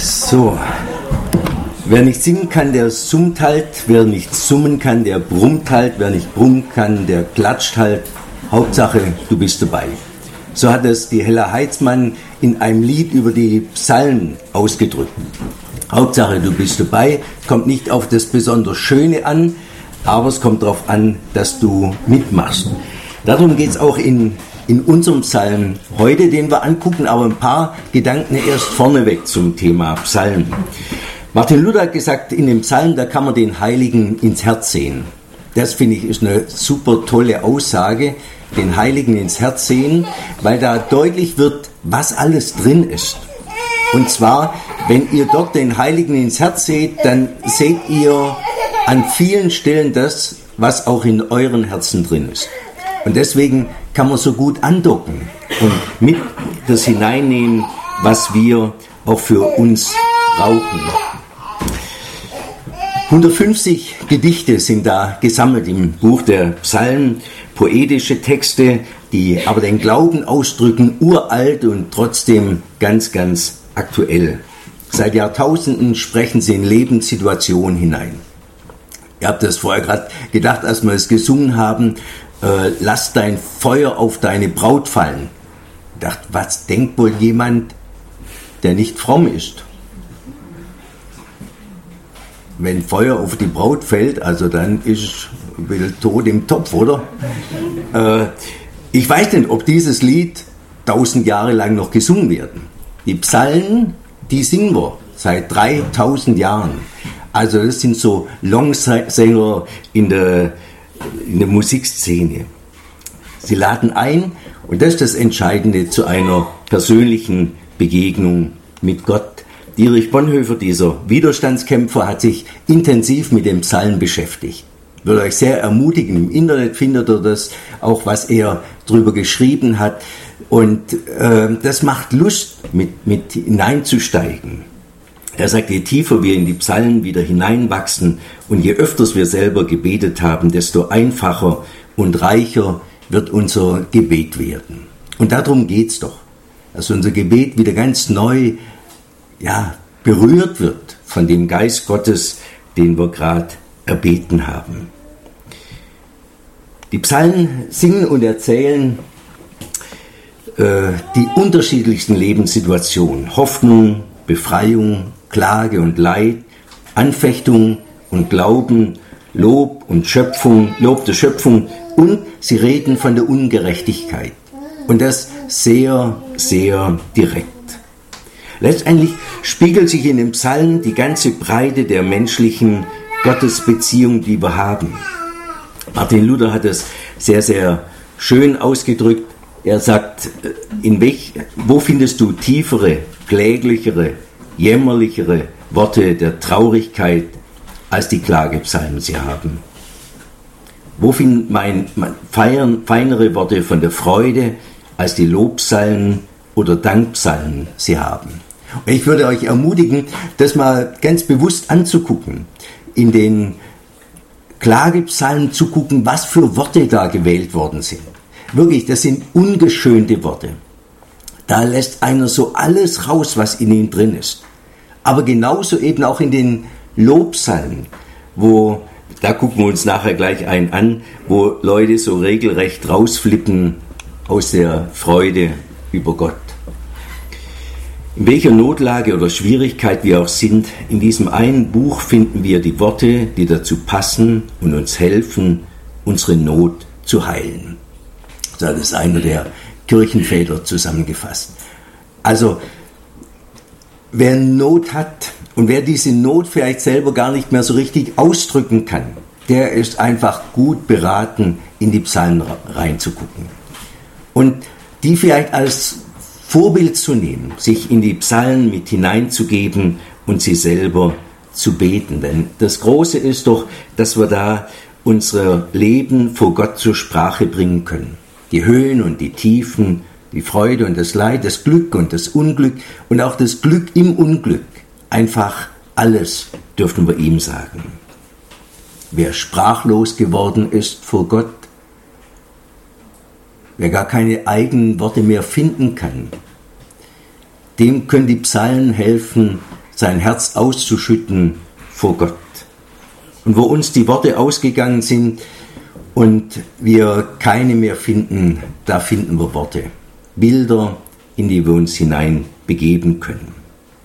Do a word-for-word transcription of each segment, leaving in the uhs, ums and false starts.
So, wer nicht singen kann, der summt halt, wer nicht summen kann, der brummt halt, wer nicht brummen kann, der klatscht halt. Hauptsache, du bist dabei. So hat es die Hella Heitzmann in einem Lied über die Psalmen ausgedrückt. Hauptsache, du bist dabei, kommt nicht auf das besonders Schöne an, aber es kommt darauf an, dass du mitmachst. Darum geht es auch in, in unserem Psalm heute, den wir angucken, aber ein paar Gedanken erst vorneweg zum Thema Psalm. Martin Luther hat gesagt, in dem Psalm, da kann man den Heiligen ins Herz sehen. Das finde ich ist eine super tolle Aussage, den Heiligen ins Herz sehen, weil da deutlich wird, was alles drin ist. Und zwar, wenn ihr dort den Heiligen ins Herz seht, dann seht ihr an vielen Stellen das, was auch in euren Herzen drin ist. Und deswegen kann man so gut andocken und mit das hineinnehmen, was wir auch für uns brauchen. hundertfünfzig Gedichte sind da gesammelt im Buch der Psalmen, poetische Texte, die aber den Glauben ausdrücken, uralt und trotzdem ganz, ganz aktuell. Seit Jahrtausenden sprechen sie in Lebenssituationen hinein. Ihr habt das vorher gerade gedacht, als wir es gesungen haben, äh, lass dein Feuer auf deine Braut fallen. Ich dachte, was denkt wohl jemand, der nicht fromm ist? Wenn Feuer auf die Braut fällt, also dann ist will Tod im Topf, oder? Äh, ich weiß nicht, ob dieses Lied tausend Jahre lang noch gesungen werden. Die Psalmen, die singen wir seit dreitausend Jahren. Also das sind so Longsänger in der, in der Musikszene. Sie laden ein, und das ist das Entscheidende, zu einer persönlichen Begegnung mit Gott. Dietrich Bonhoeffer, dieser Widerstandskämpfer, hat sich intensiv mit dem Psalm beschäftigt. Ich würde euch sehr ermutigen, im Internet findet ihr das, auch was er darüber geschrieben hat. Und äh, das macht Lust, mit, mit hineinzusteigen. Er sagt, je tiefer wir in die Psalmen wieder hineinwachsen und je öfters wir selber gebetet haben, desto einfacher und reicher wird unser Gebet werden. Und darum geht's doch, dass unser Gebet wieder ganz neu ja, berührt wird von dem Geist Gottes, den wir gerade erbeten haben. Die Psalmen singen und erzählen äh, die unterschiedlichsten Lebenssituationen. Hoffnung, Befreiung, Klage und Leid, Anfechtung und Glauben, Lob und Schöpfung, Lob der Schöpfung, und sie reden von der Ungerechtigkeit. Und das sehr, sehr direkt. Letztendlich spiegelt sich in dem Psalm die ganze Breite der menschlichen Gottesbeziehung, die wir haben. Martin Luther hat es sehr, sehr schön ausgedrückt. Er sagt, in welch, wo findest du tiefere, kläglichere, jämmerlichere Worte der Traurigkeit, als die Klagepsalmen sie haben? Wo findet mein, mein feiern, feinere Worte von der Freude, als die Lobpsalmen oder Dankpsalmen sie haben? Und ich würde euch ermutigen, das mal ganz bewusst anzugucken, in den Klagepsalmen zu gucken, was für Worte da gewählt worden sind. Wirklich, das sind ungeschönte Worte. Da lässt einer so alles raus, was in ihm drin ist. Aber genauso eben auch in den Lobpsalmen, wo, da gucken wir uns nachher gleich einen an, wo Leute so regelrecht rausflippen aus der Freude über Gott. In welcher Notlage oder Schwierigkeit wir auch sind, in diesem einen Buch finden wir die Worte, die dazu passen und uns helfen, unsere Not zu heilen. So hat es einer der Kirchenväter zusammengefasst. Also, wer Not hat und wer diese Not vielleicht selber gar nicht mehr so richtig ausdrücken kann, der ist einfach gut beraten, in die Psalmen reinzugucken. Und die vielleicht als Vorbild zu nehmen, sich in die Psalmen mit hineinzugeben und sie selber zu beten. Denn das Große ist doch, dass wir da unser Leben vor Gott zur Sprache bringen können. Die Höhen und die Tiefen, die Freude und das Leid, das Glück und das Unglück und auch das Glück im Unglück. Einfach alles dürfen wir ihm sagen. Wer sprachlos geworden ist vor Gott, wer gar keine eigenen Worte mehr finden kann, dem können die Psalmen helfen, sein Herz auszuschütten vor Gott. Und wo uns die Worte ausgegangen sind und wir keine mehr finden, da finden wir Worte, Bilder, in die wir uns hinein begeben können.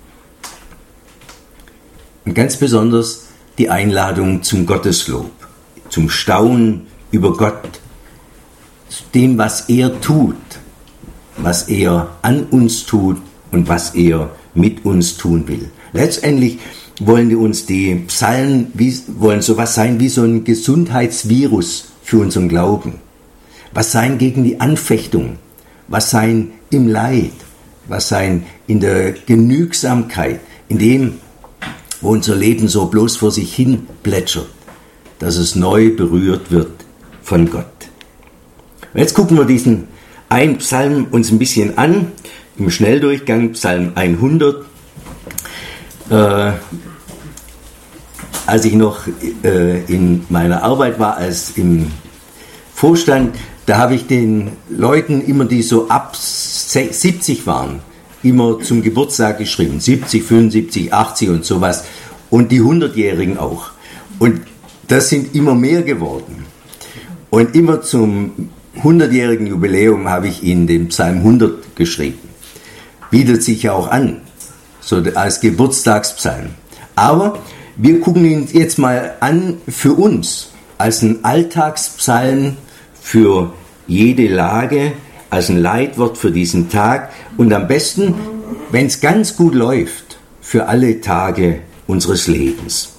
Und ganz besonders die Einladung zum Gotteslob, zum Staunen über Gott, dem, was er tut, was er an uns tut und was er mit uns tun will. Letztendlich wollen wir uns die Psalmen, wie, wollen sowas sein wie so ein Gesundheitsvirus für unseren Glauben. Was sein gegen die Anfechtung, was sein im Leid, was sein in der Genügsamkeit, in dem, wo unser Leben so bloß vor sich hin plätschert, dass es neu berührt wird von Gott. Und jetzt gucken wir diesen einen Psalm uns ein bisschen an, im Schnelldurchgang, Psalm hundert. Äh, als ich noch äh, in meiner Arbeit war, als im Vorstand, da habe ich den Leuten immer, die so ab siebzig waren, immer zum Geburtstag geschrieben, siebzig, fünfundsiebzig, achtzig und sowas und die hundertjährigen auch. Und das sind immer mehr geworden. Und immer zum hundertjährigen Jubiläum habe ich ihnen den Psalm hundert geschrieben. Bietet sich ja auch an, so als Geburtstagspsalm. Aber wir gucken ihn jetzt mal an für uns, als ein Alltagspsalm für jede Lage, als ein Leitwort für diesen Tag und am besten, wenn es ganz gut läuft, für alle Tage unseres Lebens.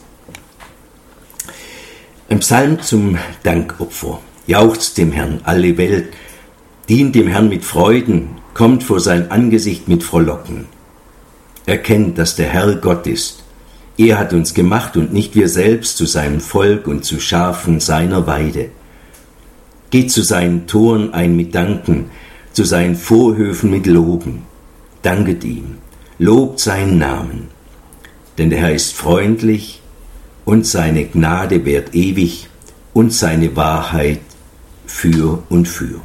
Ein Psalm zum Dankopfer. Jauchzt dem Herrn alle Welt, dient dem Herrn mit Freuden, kommt vor sein Angesicht mit Frohlocken. Erkennt, dass der Herr Gott ist. Er hat uns gemacht und nicht wir selbst zu seinem Volk und zu Schafen seiner Weide. Geht zu seinen Toren ein mit Danken, zu seinen Vorhöfen mit Loben. Danket ihm, lobt seinen Namen. Denn der Herr ist freundlich und seine Gnade währt ewig und seine Wahrheit für und für.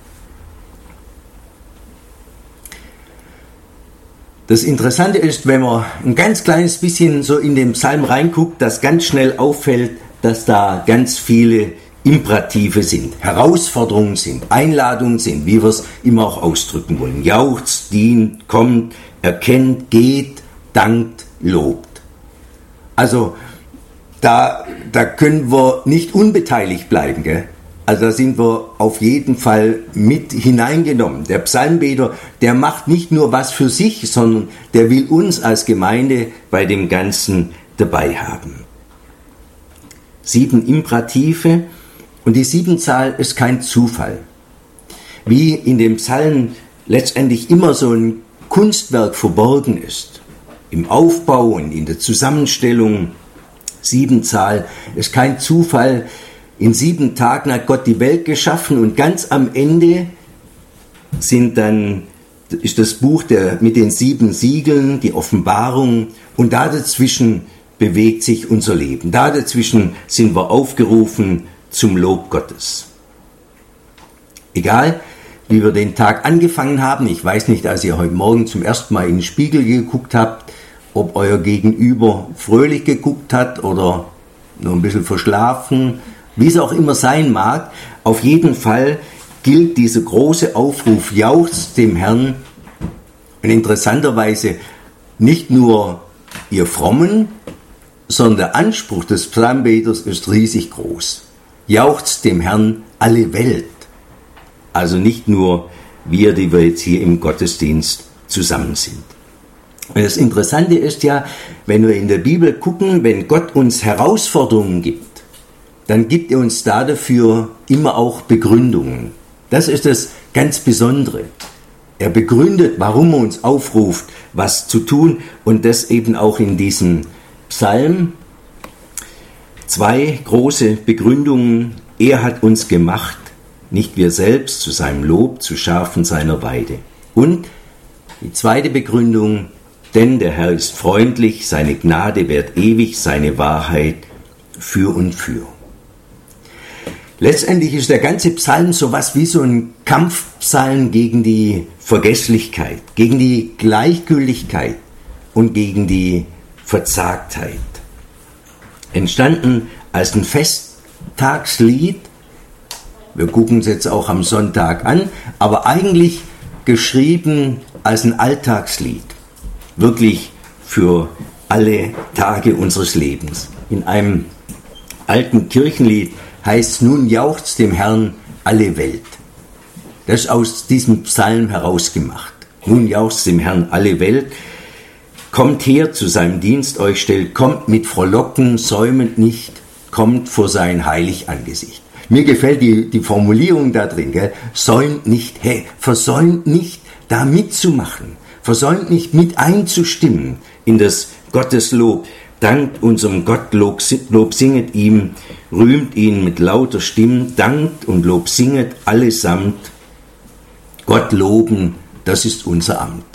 Das Interessante ist, wenn man ein ganz kleines bisschen so in den Psalm reinguckt, dass ganz schnell auffällt, dass da ganz viele Imperative sind, Herausforderungen sind, Einladungen sind, wie wir es immer auch ausdrücken wollen. Jauchzt, dient, kommt, erkennt, geht, dankt, lobt. Also da, da können wir nicht unbeteiligt bleiben, gell? Also da sind wir auf jeden Fall mit hineingenommen. Der Psalmbeter, der macht nicht nur was für sich, sondern der will uns als Gemeinde bei dem Ganzen dabei haben. Sieben Imperative und die Siebenzahl ist kein Zufall. Wie in dem Psalm letztendlich immer so ein Kunstwerk verborgen ist, im Aufbau und in der Zusammenstellung. Siebenzahl ist kein Zufall. In sieben Tagen hat Gott die Welt geschaffen und ganz am Ende sind dann, ist das Buch der, mit den sieben Siegeln, die Offenbarung, und da dazwischen bewegt sich unser Leben. Da dazwischen sind wir aufgerufen zum Lob Gottes. Egal, wie wir den Tag angefangen haben, ich weiß nicht, als ihr heute Morgen zum ersten Mal in den Spiegel geguckt habt, ob euer Gegenüber fröhlich geguckt hat oder nur ein bisschen verschlafen, wie es auch immer sein mag, auf jeden Fall gilt dieser große Aufruf, jauchzt dem Herrn. Und interessanterweise nicht nur ihr Frommen, sondern der Anspruch des Psalmbeters ist riesig groß. Jauchzt dem Herrn alle Welt. Also nicht nur wir, die wir jetzt hier im Gottesdienst zusammen sind. Und das Interessante ist ja, wenn wir in der Bibel gucken, wenn Gott uns Herausforderungen gibt, dann gibt er uns da dafür immer auch Begründungen. Das ist das ganz Besondere. Er begründet, warum er uns aufruft, was zu tun, und das eben auch in diesem Psalm. Zwei große Begründungen. Er hat uns gemacht, nicht wir selbst, zu seinem Lob, zu Schafen seiner Weide. Und die zweite Begründung, denn der Herr ist freundlich, seine Gnade währt ewig, seine Wahrheit für und für. Letztendlich ist der ganze Psalm so was wie so ein Kampfpsalm gegen die Vergesslichkeit, gegen die Gleichgültigkeit und gegen die Verzagtheit. Entstanden als ein Festtagslied, wir gucken es jetzt auch am Sonntag an, aber eigentlich geschrieben als ein Alltagslied, wirklich für alle Tage unseres Lebens. In einem alten Kirchenlied heißt es, nun jauchzt dem Herrn alle Welt. Das ist aus diesem Psalm herausgemacht. Nun jauchzt dem Herrn alle Welt. Kommt her zu seinem Dienst, euch stellt, kommt mit Frohlocken, säumet nicht, kommt vor sein heilig Angesicht. Mir gefällt die, die Formulierung da drin, gell? Säumt nicht, hey, versäumt nicht, da mitzumachen, versäumt nicht, mit einzustimmen in das Gotteslob. Dankt unserem Gott, Lob, Lob singet ihm, rühmt ihn mit lauter Stimmen, dankt und Lob singet allesamt. Gott loben, das ist unser Amt.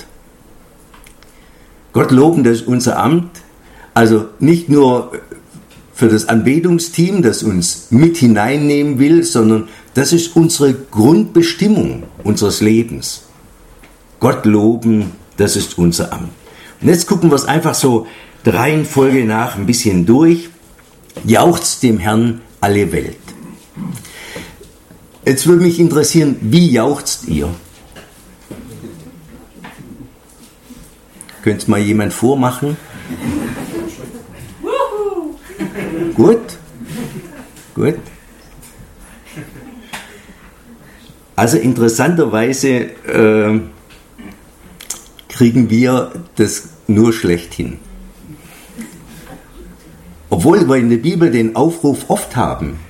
Gott loben, das ist unser Amt, also nicht nur für das Anbetungsteam, das uns mit hineinnehmen will, sondern das ist unsere Grundbestimmung unseres Lebens. Gott loben, das ist unser Amt. Und jetzt gucken wir es einfach so der Reihenfolge nach ein bisschen durch. Jauchzt dem Herrn alle Welt. Jetzt würde mich interessieren, wie jauchzt ihr? Könnte es mal jemand vormachen? Gut? Gut? Also interessanterweise äh, kriegen wir das nur schlecht hin. Obwohl wir in der Bibel den Aufruf oft haben.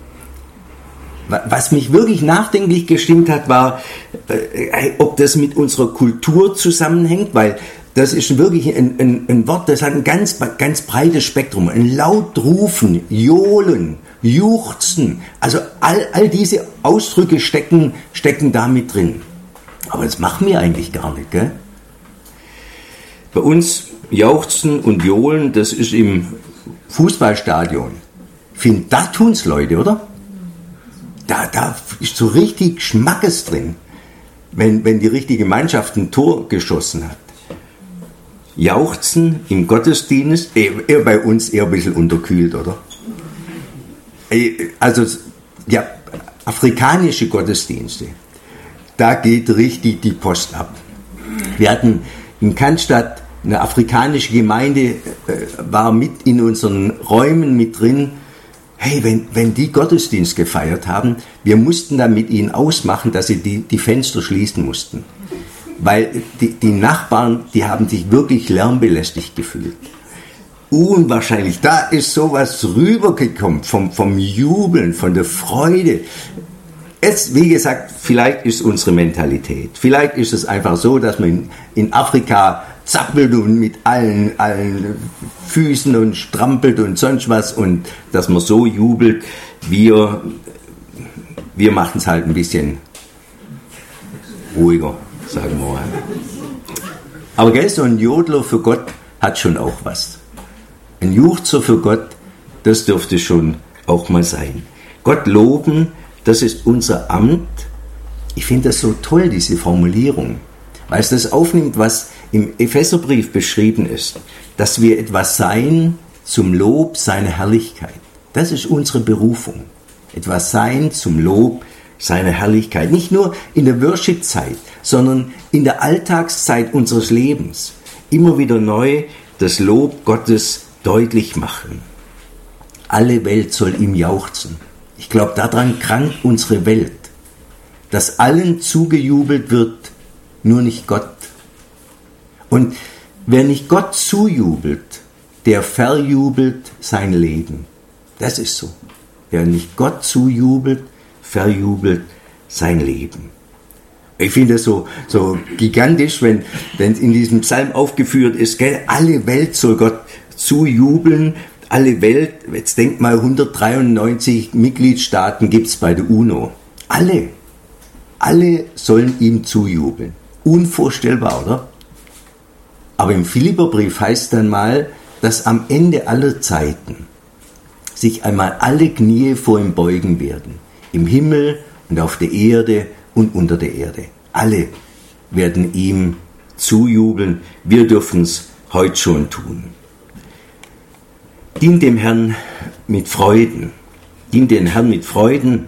Was mich wirklich nachdenklich gestimmt hat, war, äh, ob das mit unserer Kultur zusammenhängt, weil das ist wirklich ein, ein, ein Wort, das hat ein ganz, ganz breites Spektrum. Ein laut rufen, johlen, juchzen, also all, all diese Ausdrücke stecken, stecken da mit drin. Aber das machen wir eigentlich gar nicht, gell? Bei uns jauchzen und johlen, das ist im Fußballstadion. Ich finde, da tun es Leute, oder? Da, da ist so richtig Schmackes drin, wenn, wenn die richtige Mannschaft ein Tor geschossen hat. Jauchzen im Gottesdienst, eher, eher bei uns eher ein bisschen unterkühlt, oder? Also, ja, afrikanische Gottesdienste, da geht richtig die Post ab. Wir hatten in Cannstatt eine afrikanische Gemeinde, äh, war mit in unseren Räumen mit drin. Hey, wenn, wenn die Gottesdienst gefeiert haben, wir mussten dann mit ihnen ausmachen, dass sie die, die Fenster schließen mussten. Weil die, die Nachbarn, die haben sich wirklich lärmbelästigt gefühlt. Unwahrscheinlich, da ist sowas rübergekommen vom, vom Jubeln, von der Freude. Es, wie gesagt, vielleicht ist unsere Mentalität. Vielleicht ist es einfach so, dass man in, in Afrika zappelt und mit allen, allen Füßen und strampelt und sonst was und dass man so jubelt. Wir, wir machen es halt ein bisschen ruhiger, sagen wir mal. Aber gell, so ein Jodler für Gott hat schon auch was. Ein Juchzer für Gott, das dürfte schon auch mal sein. Gott loben, das ist unser Amt. Ich finde das so toll, diese Formulierung, weil es das aufnimmt, was im Epheserbrief beschrieben ist, dass wir etwas sein zum Lob seiner Herrlichkeit. Das ist unsere Berufung. Etwas sein zum Lob seiner Herrlichkeit. Nicht nur in der Worship-Zeit, sondern in der Alltagszeit unseres Lebens. Immer wieder neu das Lob Gottes deutlich machen. Alle Welt soll ihm jauchzen. Ich glaube, daran krankt unsere Welt, dass allen zugejubelt wird, nur nicht Gott. Und wer nicht Gott zujubelt, der verjubelt sein Leben. Das ist so. Wer nicht Gott zujubelt, verjubelt sein Leben. Ich finde das so, so gigantisch, wenn es in diesem Psalm aufgeführt ist, gell, alle Welt soll Gott zujubeln, alle Welt, jetzt denkt mal, hundertdreiundneunzig Mitgliedstaaten gibt es bei der UNO. Alle, alle sollen ihm zujubeln. Unvorstellbar, oder? Aber im Philipperbrief heißt dann mal, dass am Ende aller Zeiten sich einmal alle Knie vor ihm beugen werden. Im Himmel und auf der Erde und unter der Erde. Alle werden ihm zujubeln. Wir dürfen es heute schon tun. Dient dem Herrn mit Freuden. Dient dem Herrn mit Freuden.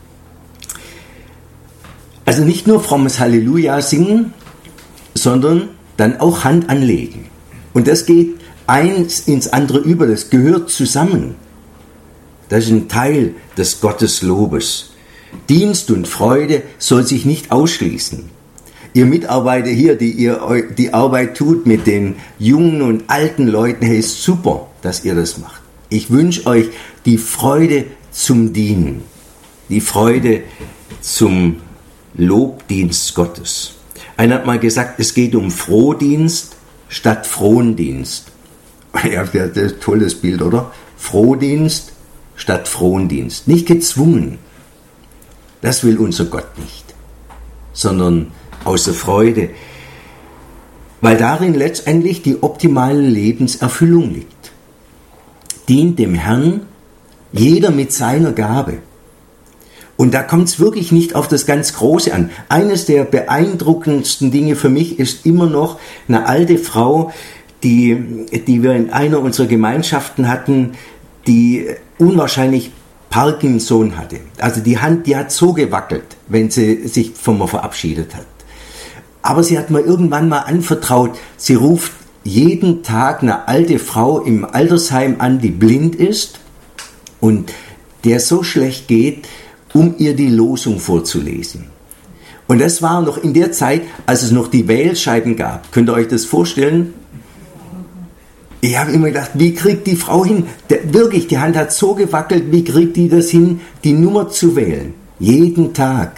Also nicht nur frommes Halleluja singen, sondern dann auch Hand anlegen. Und das geht eins ins andere über, das gehört zusammen. Das ist ein Teil des Gotteslobes. Dienst und Freude soll sich nicht ausschließen. Ihr Mitarbeiter hier, die ihr die Arbeit tut mit den jungen und alten Leuten, hey, ist super, dass ihr das macht. Ich wünsche euch die Freude zum Dienen, die Freude zum Lobdienst Gottes. Einer hat mal gesagt, es geht um Frohdienst statt Frondienst. Ja, das ist ein tolles Bild, oder? Frohdienst statt Frondienst. Nicht gezwungen. Das will unser Gott nicht. Sondern aus der Freude. Weil darin letztendlich die optimale Lebenserfüllung liegt. Dient dem Herrn jeder mit seiner Gabe. Und da kommt es wirklich nicht auf das ganz Große an. Eines der beeindruckendsten Dinge für mich ist immer noch eine alte Frau, die, die wir in einer unserer Gemeinschaften hatten, die unwahrscheinlich Parkinson hatte. Also die Hand, die hat so gewackelt, wenn sie sich von mir verabschiedet hat. Aber sie hat mir irgendwann mal anvertraut, sie ruft jeden Tag eine alte Frau im Altersheim an, die blind ist und der so schlecht geht, um ihr die Losung vorzulesen. Und das war noch in der Zeit, als es noch die Wählscheiben gab. Könnt ihr euch das vorstellen? Ich habe immer gedacht, wie kriegt die Frau hin? Der, wirklich, die Hand hat so gewackelt, wie kriegt die das hin, die Nummer zu wählen? Jeden Tag.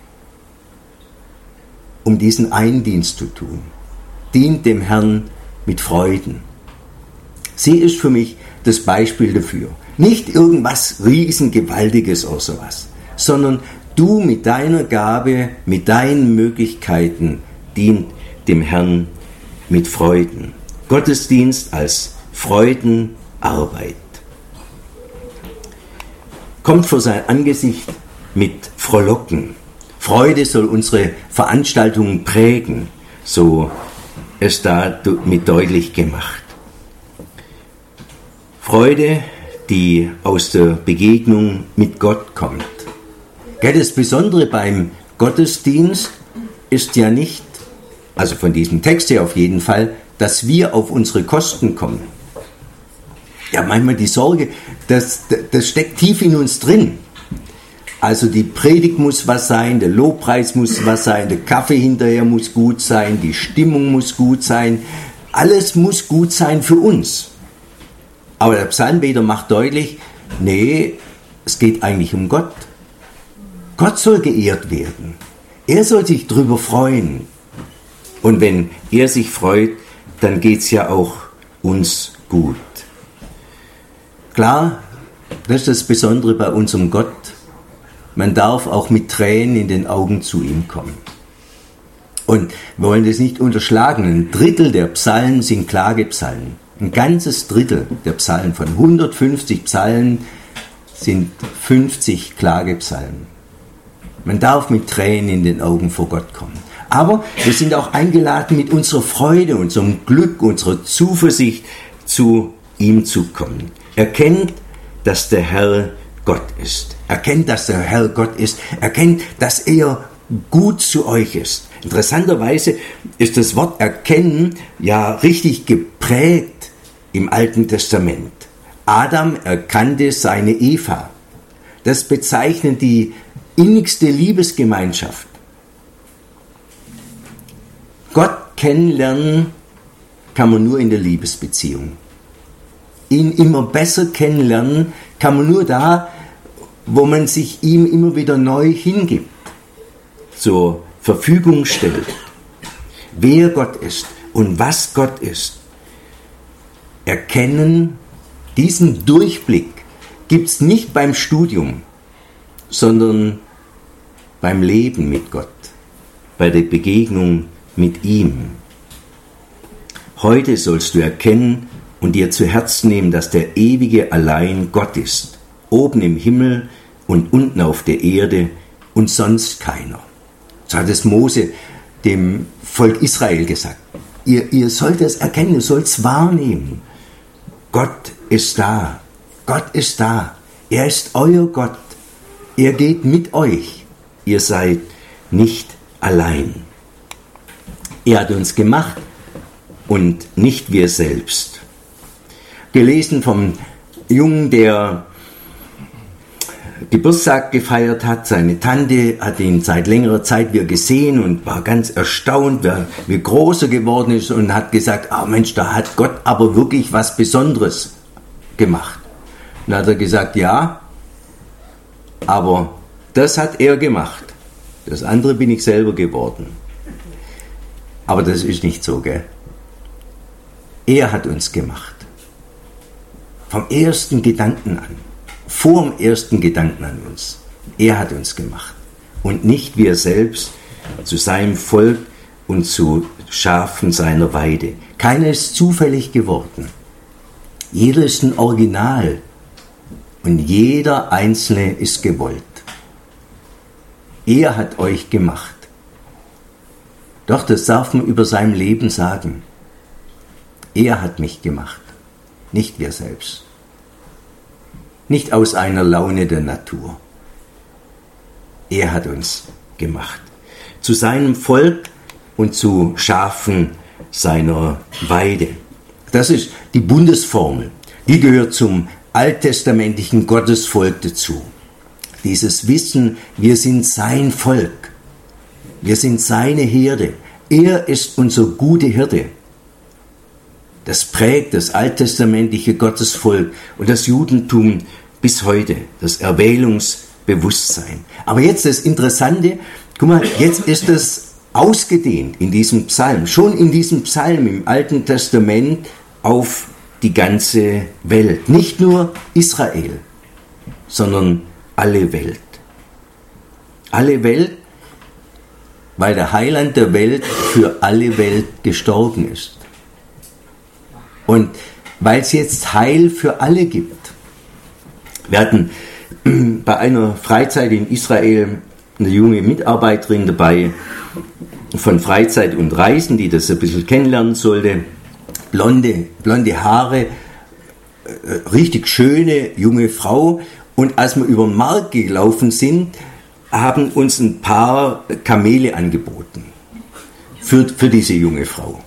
Um diesen einen Dienst zu tun. Dient dem Herrn mit Freuden. Sie ist für mich das Beispiel dafür. Nicht irgendwas Riesengewaltiges oder sowas, sondern du mit deiner Gabe, mit deinen Möglichkeiten dient dem Herrn mit Freuden. Gottesdienst als Freudenarbeit. Kommt vor sein Angesicht mit Frohlocken. Freude soll unsere Veranstaltungen prägen, so ist da mit deutlich gemacht. Freude, die aus der Begegnung mit Gott kommt. Das Besondere beim Gottesdienst ist ja nicht, also von diesem Text her auf jeden Fall, dass wir auf unsere Kosten kommen. Ja, manchmal die Sorge, das, das steckt tief in uns drin. Also die Predigt muss was sein, der Lobpreis muss was sein, der Kaffee hinterher muss gut sein, die Stimmung muss gut sein. Alles muss gut sein für uns. Aber der Psalmbeter macht deutlich, nee, es geht eigentlich um Gott. Gott soll geehrt werden. Er soll sich drüber freuen. Und wenn er sich freut, dann geht es ja auch uns gut. Klar, das ist das Besondere bei unserem Gott. Man darf auch mit Tränen in den Augen zu ihm kommen. Und wir wollen das nicht unterschlagen. Ein Drittel der Psalmen sind Klagepsalmen. Ein ganzes Drittel der Psalmen, von hundertfünfzig Psalmen sind fünfzig Klagepsalmen. Man darf mit Tränen in den Augen vor Gott kommen. Aber wir sind auch eingeladen, mit unserer Freude, unserem Glück, unserer Zuversicht zu ihm zu kommen. Erkennt, dass der Herr Gott ist. Erkennt, dass der Herr Gott ist. Erkennt, dass er gut zu euch ist. Interessanterweise ist das Wort erkennen ja richtig geprägt im Alten Testament. Adam erkannte seine Eva. Das bezeichnet die innigste Liebesgemeinschaft. Gott kennenlernen kann man nur in der Liebesbeziehung. Ihn immer besser kennenlernen kann man nur da, wo man sich ihm immer wieder neu hingibt, zur Verfügung stellt, wer Gott ist und was Gott ist. Erkennen, diesen Durchblick gibt es nicht beim Studium, sondern beim Leben mit Gott, bei der Begegnung mit ihm. Heute sollst du erkennen und dir zu Herzen nehmen, dass der Ewige allein Gott ist, oben im Himmel und unten auf der Erde und sonst keiner. So hat es Mose dem Volk Israel gesagt. ihr, ihr sollt es erkennen, ihr sollt es wahrnehmen. Gott ist da. Gott ist da. Er ist euer Gott. Er geht mit euch. Ihr seid nicht allein. Er hat uns gemacht und nicht wir selbst. Gelesen vom Jungen, der Geburtstag gefeiert hat. Seine Tante hat ihn seit längerer Zeit wieder gesehen und war ganz erstaunt, wie groß er geworden ist, und hat gesagt, ah Mensch, da hat Gott aber wirklich was Besonderes gemacht. Und dann hat er gesagt, ja, aber das hat er gemacht. Das andere bin ich selber geworden. Aber das ist nicht so, gell? Er hat uns gemacht. Vom ersten Gedanken an. Vor dem ersten Gedanken an uns. Er hat uns gemacht. Und nicht wir selbst zu seinem Volk und zu Schafen seiner Weide. Keiner ist zufällig geworden. Jeder ist ein Original. Und jeder Einzelne ist gewollt. Er hat euch gemacht. Doch, das darf man über sein Leben sagen. Er hat mich gemacht, nicht wir selbst. Nicht aus einer Laune der Natur. Er hat uns gemacht. Zu seinem Volk und zu Schafen seiner Weide. Das ist die Bundesformel. Die gehört zum alttestamentlichen Gottesvolk dazu. Dieses Wissen, wir sind sein Volk. Wir sind seine Herde. Er ist unser guter Hirte. Das prägt das alttestamentliche Gottesvolk und das Judentum bis heute, das Erwählungsbewusstsein. Aber jetzt das Interessante, guck mal, jetzt ist es ausgedehnt in diesem Psalm, schon in diesem Psalm im Alten Testament auf die ganze Welt. Nicht nur Israel, sondern alle Welt. Alle Welt, weil der Heiland der Welt für alle Welt gestorben ist. Und weil es jetzt Heil für alle gibt. Wir hatten bei einer Freizeit in Israel eine junge Mitarbeiterin dabei von Freizeit und Reisen, die das ein bisschen kennenlernen sollte. Blonde, blonde Haare, richtig schöne junge Frau. Und als wir über den Markt gelaufen sind, haben uns ein paar Kamele angeboten für, für diese junge Frau.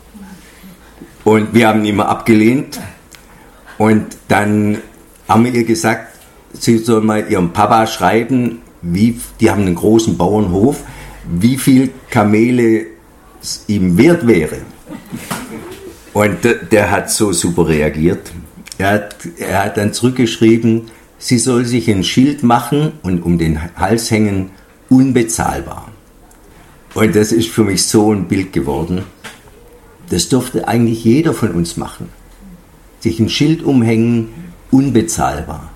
Und wir haben immer abgelehnt. Und dann haben wir ihr gesagt, sie soll mal ihrem Papa schreiben, wie, die haben einen großen Bauernhof, wie viel Kamele es ihm wert wäre. Und der, der hat so super reagiert. Er hat, er hat dann zurückgeschrieben, sie soll sich ein Schild machen und um den Hals hängen, unbezahlbar. Und das ist für mich so ein Bild geworden. Das dürfte eigentlich jeder von uns machen. Sich ein Schild umhängen, unbezahlbar.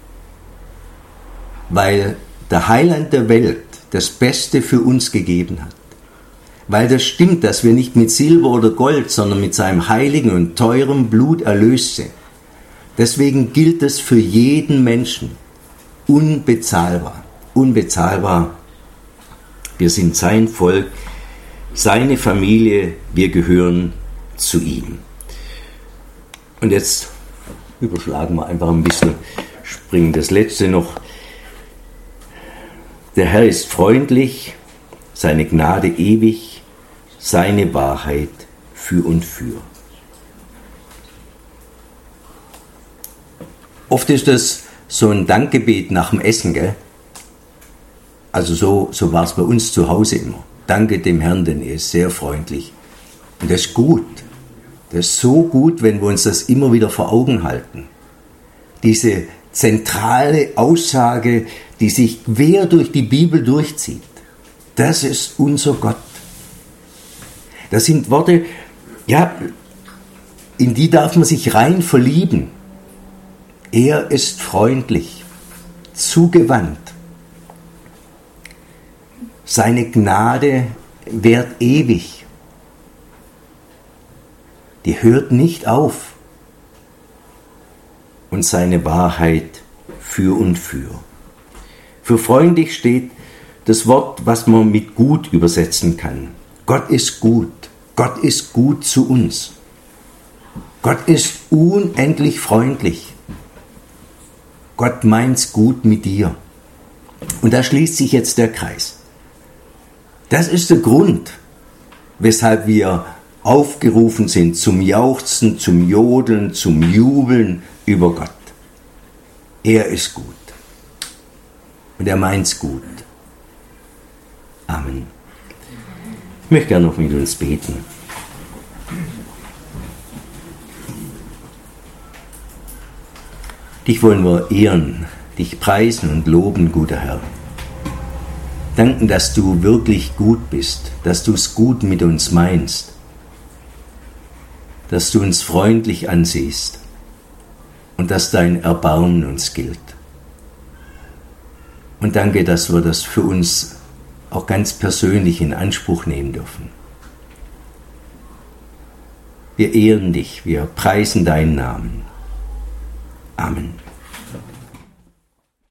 Weil der Heiland der Welt das Beste für uns gegeben hat. Weil das stimmt, dass wir nicht mit Silber oder Gold, sondern mit seinem heiligen und teuren Blut erlöst sind. Deswegen gilt es für jeden Menschen. Unbezahlbar. Unbezahlbar. Wir sind sein Volk, seine Familie, wir gehören zu ihm. Und jetzt überschlagen wir einfach ein bisschen, springen das letzte noch. Der Herr ist freundlich, seine Gnade ewig, seine Wahrheit für und für. Oft ist das so ein Dankgebet nach dem Essen, gell? Also so, so war es bei uns zu Hause immer. Danke dem Herrn, denn er ist sehr freundlich. Und das ist gut. Das ist so gut, wenn wir uns das immer wieder vor Augen halten. Diese zentrale Aussage, die sich quer durch die Bibel durchzieht. Das ist unser Gott. Das sind Worte, ja, in die darf man sich rein verlieben. Er ist freundlich, zugewandt. Seine Gnade währt ewig. Die hört nicht auf. Und seine Wahrheit für und für. Für freundlich steht das Wort, was man mit gut übersetzen kann. Gott ist gut. Gott ist gut zu uns. Gott ist unendlich freundlich. Gott meint's gut mit dir. Und da schließt sich jetzt der Kreis. Das ist der Grund, weshalb wir aufgerufen sind zum Jauchzen, zum Jodeln, zum Jubeln über Gott. Er ist gut. Und er meint's gut. Amen. Ich möchte gerne noch mit uns beten. Dich wollen wir ehren, dich preisen und loben, guter Herr. Danken, dass du wirklich gut bist, dass du es gut mit uns meinst, dass du uns freundlich ansiehst und dass dein Erbarmen uns gilt. Und danke, dass wir das für uns auch ganz persönlich in Anspruch nehmen dürfen. Wir ehren dich, wir preisen deinen Namen.